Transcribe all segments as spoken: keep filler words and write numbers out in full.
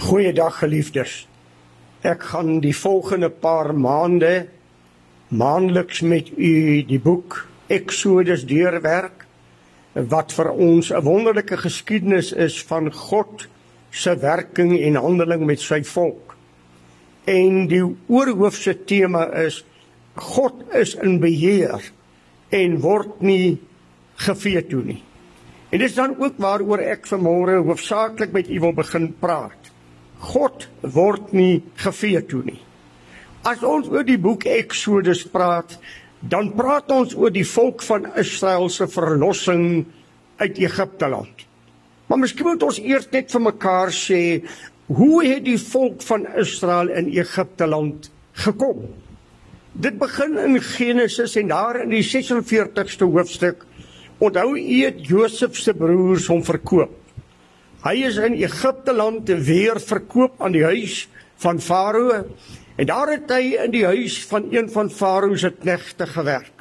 Goeiedag geliefdes. Ek gaan die volgende paar maande maandeliks met u die boek Exodus deurwerk, wat vir ons 'n wonderlike geskiedenis is van God se werking en handeling met sy volk. En die oorhoofse tema is, God is in beheer en word nie geveto nie. En dit is dan ook waaroor ek vanmôre hoofsaaklik met u wil begin praat. God word nie geveto nie. As ons oor die boek Exodus praat, dan praat ons oor die volk van Israel se verlossing uit Egipte land. Maar miskien moet ons eers net vir mekaar sê, hoe het die volk van Israel in Egipte land gekom? Dit begin in Genesis en daar in die ses en veertigste hoofstuk, onthou u het Josef se broers hom verkoop. Hy is in Egipte land weer verkoop aan die huis van Farao, en daar het hy in die huis van een van Farao se knegte gewerk.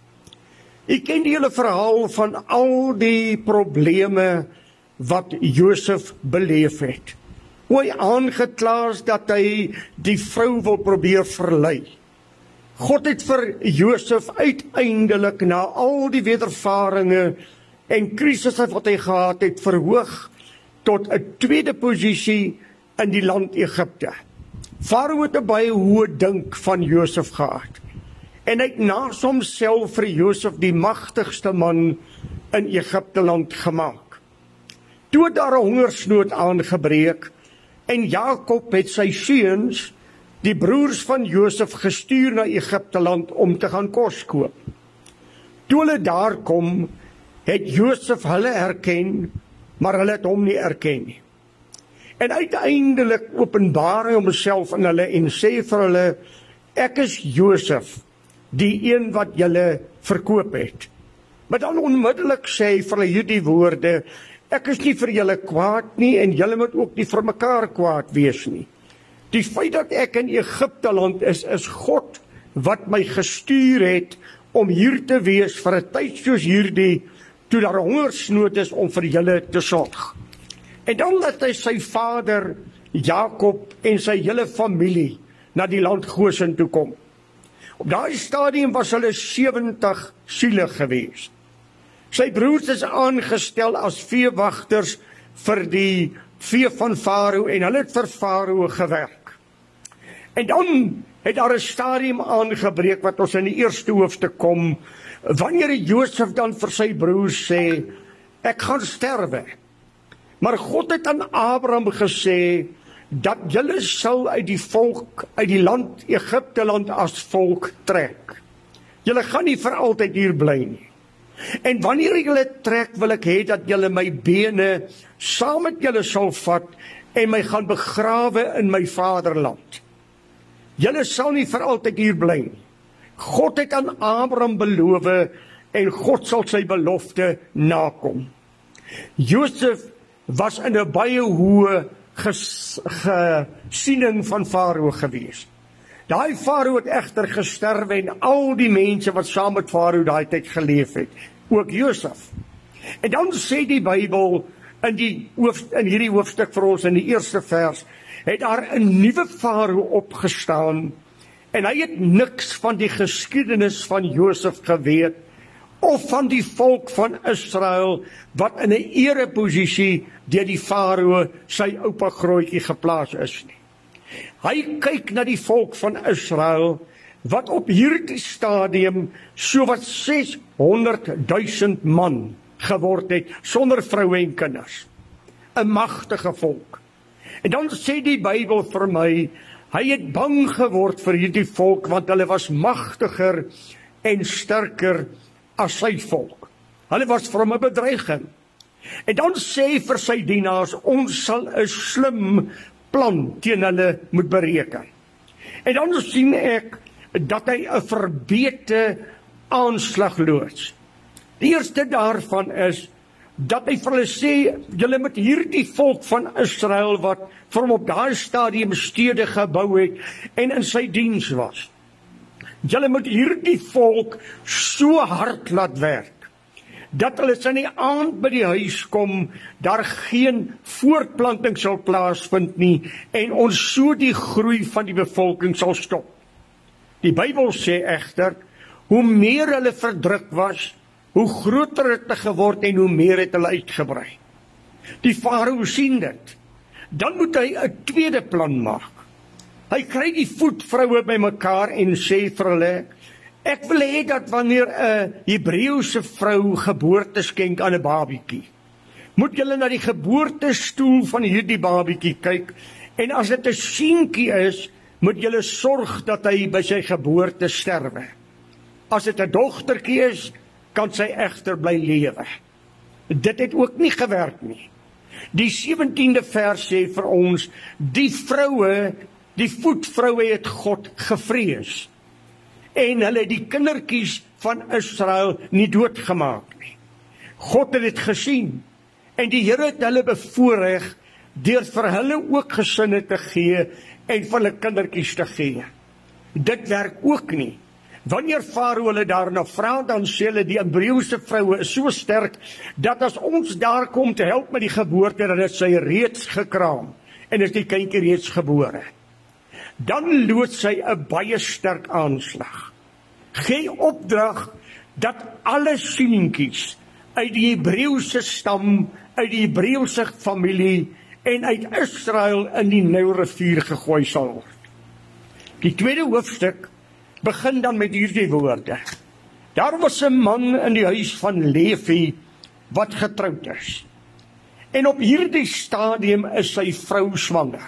U ken die hele verhaal van al die probleme wat Josef beleef het. Hoe hy aangekla is dat hy die vrou wil probeer verlei. God het vir Josef uiteindelik na al die wedervarings en krisisse wat hy gehad het, verhoog tot 'n tweede posisie in die land Egipte. Farao het 'n baie hoë dink van Josef gehad. En hy het naas homself vir Josef die magtigste man in Egipte land gemaak. Toe het daar 'n hongersnood aangebreek en Jakob het sy seuns, die broers van Josef, gestuur na Egipte land om te gaan kos koop. Toe hulle daar kom, het Josef hulle herken, maar hulle het hom nie erken nie. En uiteindelik openbaar hy homself aan hulle en sê vir hulle, ek is Josef, die een wat julle verkoop het. Maar dan onmiddellik sê hy vir hulle hierdie woorde, ek is nie vir julle kwaad nie en julle moet ook nie vir mekaar kwaad wees nie. Die feit dat ek in Egipte land is, is God wat my gestuur het om hier te wees vir 'n tyd soos hierdie, toe daar hongersnood is om vir julle te sorg. En dan laat hy sy vader Jakob en sy hele familie na die land Goshen toe kom. Op daai stadium was hulle sewentig siele gewees. Sy broers is aangestel as veewagters vir die vee van Farao en hulle het vir Farao gewerk. En dan het daar 'n stadium aangebreek wat ons in die eerste hoofstuk kom, wanneer Josef dan vir sy broers sê, ek gaan sterwe. Maar God het aan Abraham gesê, dat julle sal uit die volk, uit die land, Egipte land as volk trek. Julle gaan nie vir altyd hier bly nie. En wanneer julle trek, wil ek hê dat julle my bene saam met julle sal vat en my gaan begrawe in my vaderland. Julle sal nie vir altyd hier bly nie. God het aan Abraham beloof en God sal sy belofte nakom. Josef was in 'n baie hoë gesiening van Farao gewees. Daai Farao het egter gesterwe en al die mense wat saam met Farao daai tyd geleef het, ook Josef. En dan sê die Bybel in die hoof, in hierdie hoofstuk vir ons in die eerste vers, het daar 'n nuwe Farao opgestaan en hy het niks van die geskiedenis van Josef geweet of van die volk van Israel wat in 'n ereposisie deur die Farao sy oupa grootjie geplaas is nie. Hy kyk na die volk van Israel wat op hierdie stadium so wat seshonderd duisend man geword het sonder vroue en kinders. 'n Magtige volk. En dan sê die Bybel vir my, hy het bang geword vir hierdie volk want hulle was magtiger en sterker as sy volk. Hulle was vir hom 'n bedreiging. En dan sê hy vir sy dienaars, ons sal 'n slim plan teen hulle moet bereken. En dan sien ek dat hy 'n verbete aanslag loods. Die eerste daarvan is dat hy vir hulle sê, julle moet hierdie volk van Israel wat vir hom op daai stadium stede gebou het en in sy diens was. Julle moet hierdie volk so hard laat werk dat hulle as in die aand by die huis kom, daar geen voortplanting sal plaasvind nie, en ons so die groei van die bevolking sal stop. Die Bybel sê egter, hoe meer hulle verdruk was, hoe groter het hulle geword en hoe meer het hulle uitgebrei. Die farao sien dit. Dan moet hy 'n tweede plan maak. Hy kry die voetvroue bymekaar en sê vir hulle, ek wil hê dat wanneer 'n Hebreëse vrou geboorte skenk aan 'n babietjie, moet julle na die geboortestoel van hierdie babietjie kyk, en as dit 'n seentjie is, moet julle sorg dat hy by sy geboorte sterwe. As dit 'n dogtertjie is, kan sy egter bly lewe. Dit het ook nie gewerk nie. Die sewentiende vers sê vir ons, die vroue, die voetvroue het God gevrees, en hulle het die kindertjies van Israel nie doodgemaak nie. God het dit gesien, en die Here het hulle bevoorreg, deur vir hulle ook gesinne te gee, en vir hulle kindertjies te gee. Dit werk ook nie. Wanneer farao hulle daarna vra, dan sê hulle die Hebreëse vroue is so sterk, dat as ons daar kom te help met die geboorte, dan is sy reeds gekraam, en is die kindjie reeds gebore. Dan loods sy 'n baie sterk aanslag. Gee opdrag dat alle seentjies uit die Hebreëse stam, uit die Hebreëse familie en uit Israel in die Nylrivier gegooi sal word. Die tweede hoofstuk begin dan met hierdie woorde. Daar was 'n man in die huis van Levi wat getroud is. En op hierdie stadium is sy vrou swanger.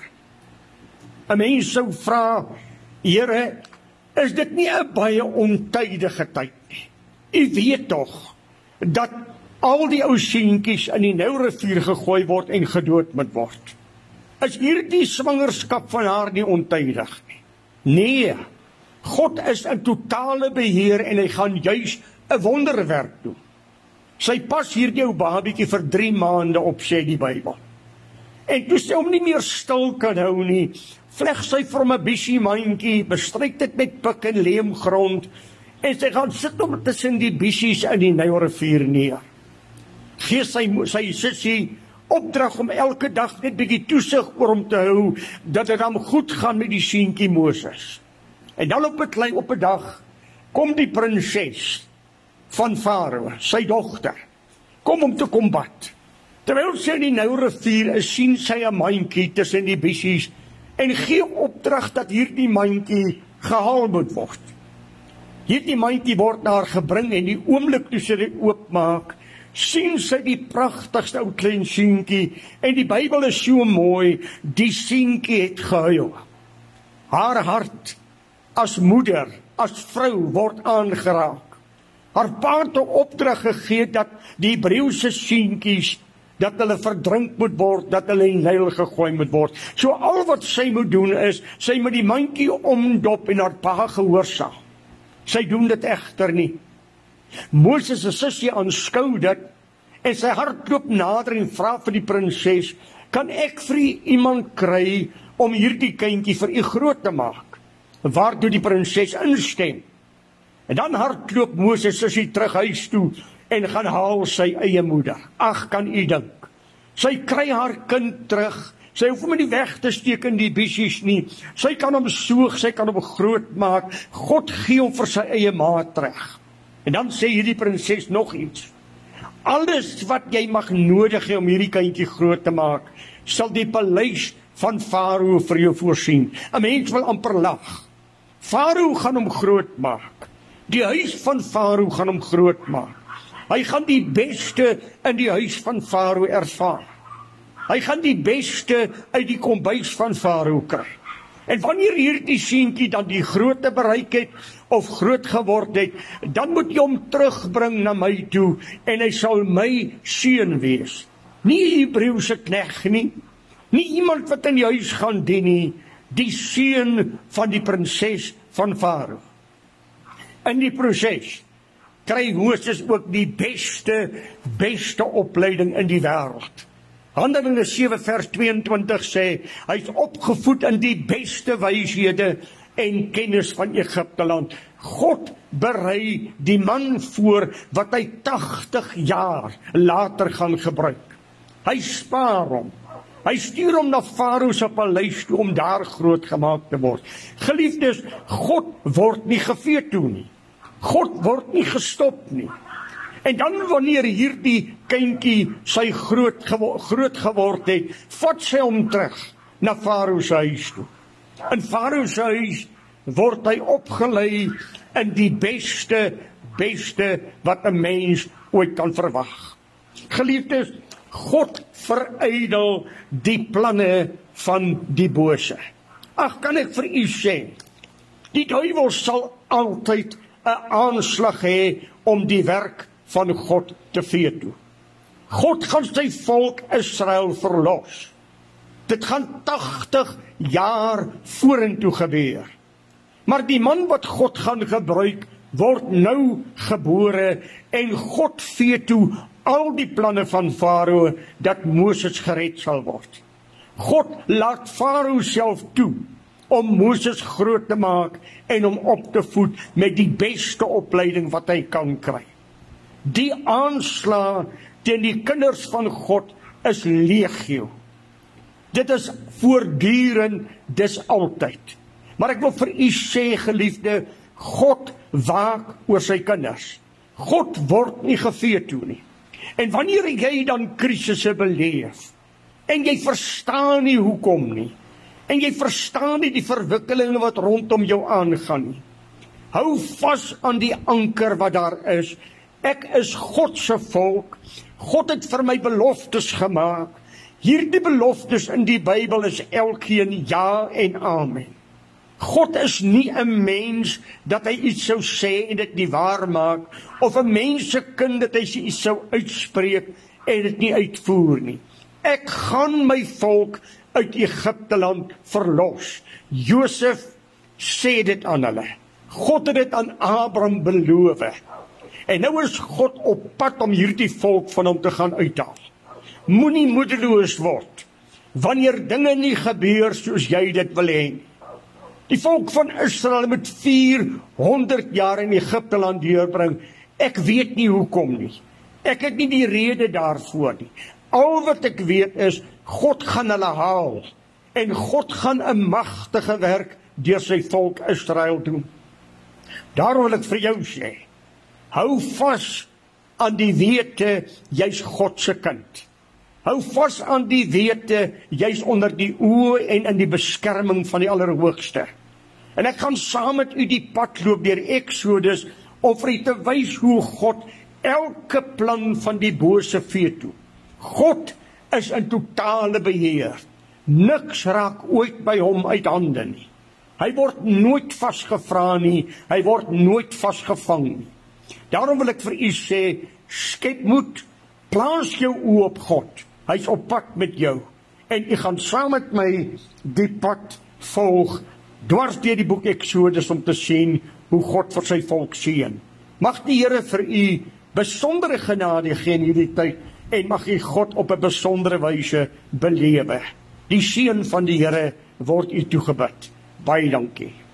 'n Mens sou vra, Here, is dit nie 'n baie ontydige tyd nie? U weet tog dat al die ou seentjies in die Nylrivier gegooi word en gedood moet word. Is hierdie swangerskap van haar nie ontydig nie? Nee, God is in totale beheer en hy gaan juis 'n wonderwerk doen. Sy pas hierdie ou babietjie vir drie maande op, sê die Bybel. En toe sy hom nie meer stil kan hou nie, vleg sy vir hom 'n bietjie mandjie, bestryk dit met pik en leemgrond, en sy gaan sit hom tussen die bietjies in die Nylrivier neer. Gee sy, sy sussie opdrag om elke dag net bietjie toesig oor hom te hou, dat dit hom goed gaan met die seentjie Moses. En dan op 'n klein op 'n dag kom die prinses van farao, sy dogter, kom om te kombat. Terwyl sy in die Nylrivier is, sien sy 'n mandjie tussen die bissies en gee opdrag dat hierdie mandjie gehaal moet word. Hierdie mandjie word na haar gebring en die oomblik toe sy dit oopmaak, sien sy die pragtigste ou klein seentjie, en die Bybel is so mooi, die seentjie het gehuil. Haar hart as moeder, as vrou word aangeraak. Haar pa het 'n opdrag gegee dat die Hebreëse seentjies, dat hulle verdrink moet word, dat hulle in die Nyl gegooi moet word. So al wat sy moet doen is, sy moet die mandjie omdop en haar pa gehoorsaam. Sy doen dit egter nie. Moses se sussie aanskou dit, en sy hardloop nader en vra vir die prinses, kan ek vir u iemand kry om hierdie kindjie vir u groot te maak? Waartoe die prinses instem. En dan hardloop Moses sussie terug huis toe en gaan haal sy eie moeder. Ag, kan u dink. Sy kry haar kind terug. Sy hoef hom nie weg te steek in die bissies nie. Sy kan hom soog, sy kan hom groot maak. God gee hom vir sy eie ma terug. En dan sê hierdie prinses nog iets. Alles wat jy mag nodig hê om hierdie kindjie groot te maak, sal die paleis van farao vir jou voorsien. 'n Mens wil amper lag. Farao gaan hom groot maak. Die huis van farao gaan hom groot maak. Hy gaan die beste in die huis van farao ervaar. Hy gaan die beste uit die kombuis van farao kry. En wanneer hierdie seentjie dan die grootte bereik het, of groot geword het, dan moet jy hom terugbring na my toe, en hy sal my seun wees. Nie Hebreëse knegt nie, nie iemand wat in die huis gaan dien nie, die seun van die prinses van farao. In die proses kry Moses ook die beste, beste opleiding in die wêreld. Handelinge sewe vers tweeëntwintig sê, hy is opgevoed in die beste wyshede en kennis van Egipte land. God berei die man voor wat hy tachtig jaar later gaan gebruik. Hy spaar hom. Hy stuur hom na Farao se paleis toe om daar groot gemaak te word. Geliefdes, God word nie geveto nie. God word nie gestop nie. En dan wanneer hierdie kindjie sy groot, gewo groot geword het, vat sy hom terug na Farao se huis toe. In Farao se huis word hy opgelei in die beste, beste wat 'n mens ooit kan verwag. Geliefdes, God verydel die planne van die bose. Ag, kan ek vir u sê, die duiwel sal altyd 'n aanslag hê om die werk van God te veto. God gaan sy volk Israel verlos. Dit gaan tachtig jaar vorentoe gebeur. Maar die man wat God gaan gebruik, word nou gebore en God veto al die planne van Farao dat Moses gered sal word. God laat Farao self toe om Moses groot te maak en hom op te voed met die beste opleiding wat hy kan kry. Die aanslag teen die kinders van God is legio. Dit is voortdurend, dis altyd. Maar ek wil vir u sê, geliefde, God waak oor sy kinders. God word nie geveto nie. En wanneer jy dan krisisse beleef, en jy verstaan nie hoekom nie, en jy verstaan nie die verwikkelinge wat rondom jou aangaan nie, hou vas aan die anker wat daar is. Ek is God se volk. God het vir my beloftes gemaak. Hierdie beloftes in die Bybel is elkeen ja en amen. God is nie 'n mens dat hy iets sou sê en dit nie waar maak, of 'n mens se kind dat hy iets sou uitspreek en dit nie uitvoer nie. Ek gaan my volk uit Egipte land verlos. Josef sê dit aan hulle. God het dit aan Abraham beloof. En nou is God op pad om hierdie volk van hom te gaan uithaal. Moenie moedeloos word wanneer dinge nie gebeur soos jy dit wil hê. Die volk van Israel moet vierhonderd jaar in Egipte land deurbring. Ek weet nie hoekom nie. Ek het nie die rede daarvoor nie. Al wat ek weet is, God gaan hulle haal. En God gaan 'n magtige werk deur sy volk Israel doen. Daarom wil ek vir jou sê, hou vas aan die wete, jy's God se kind. Hou vas aan die wete, jy's onder die oë en in die beskerming van die Allerhoogste. En ek gaan saam met u die pad loop deur Exodus, om vir u te wys hoe God elke plan van die bose veto. God is in totale beheer. Niks raak ooit by hom uit hande nie. Hy word nooit vasgevra nie, hy word nooit vasgevang nie. Daarom wil ek vir u sê, skep moed, plaas jou oë op God. Hy's op pad met jou. En u gaan saam met my die pad volg, dwars deur die boek Exodus, om te sien hoe God vir sy volk seën. Mag die Here vir u besondere genade gee in hierdie tyd, en mag u God op 'n besondere wyse belewe. Die seën van die Here word u toegebid. Baie dankie.